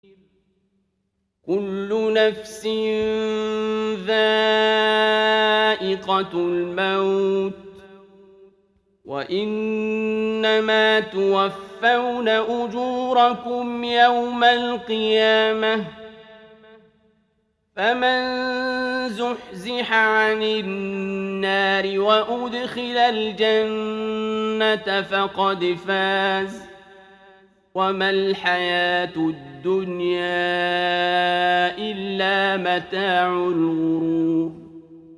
كل نفس ذائقة الموت وإنما توفون أجوركم يوم القيامة فمن زحزح عن النار وأدخل الجنة فقد فاز وما الحياة الدنيا إلا متاع الغرور